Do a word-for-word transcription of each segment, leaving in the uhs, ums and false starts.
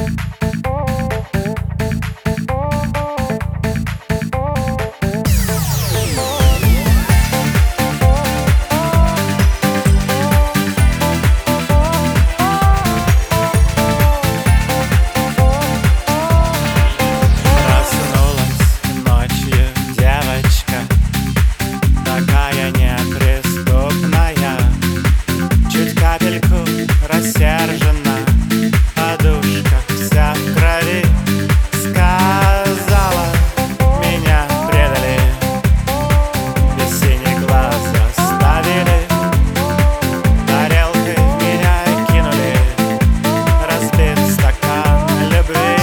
Рассержена, подушка вся в крови. Сказала, меня предали, без синих глаз оставили. Тарелкой меня кинули, разбит стакан любви.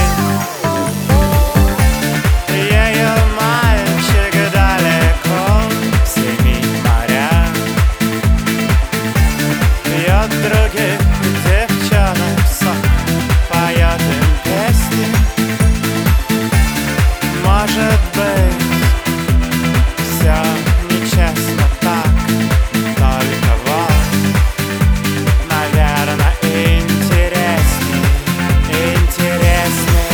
Ее мальчик далеко в семи морях, пьет других девчонок сок, поет им песни. Может быть, все нечестно так, только вот, наверное, интересней, интересней.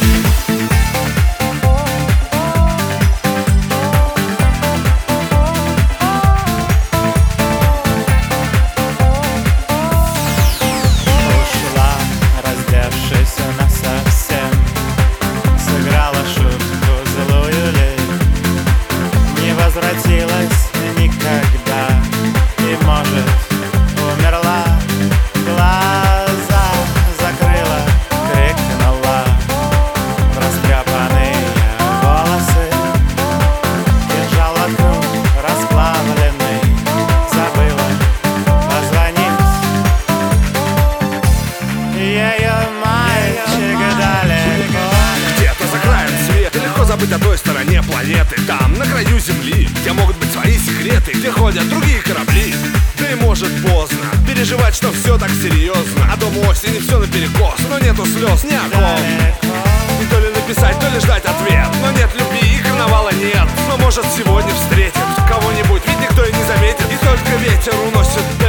Раздевшись насовсем, сыграла шутку злую ли, не возвратилась никогда и, может, умерла. Глаза закрыла, крикнула в растрепанные волосы. Кинжал воткнул расплавленный, забыла позвонить. Ее мальчик далеко, где-то за краем света, легко забыть о той стороне планеты. Там, на краю земли, где могут быть свои секреты, где ходят другие корабли. Да и может поздно переживать, что все так серьезно, а дому осени все наперекос, но нету слез ни о ком. И то ли написать, то ли ждать ответ, но нет любви и карнавала нет. Но может сегодня встретит кого-нибудь, ведь никто и не заметит, и только ветер уносит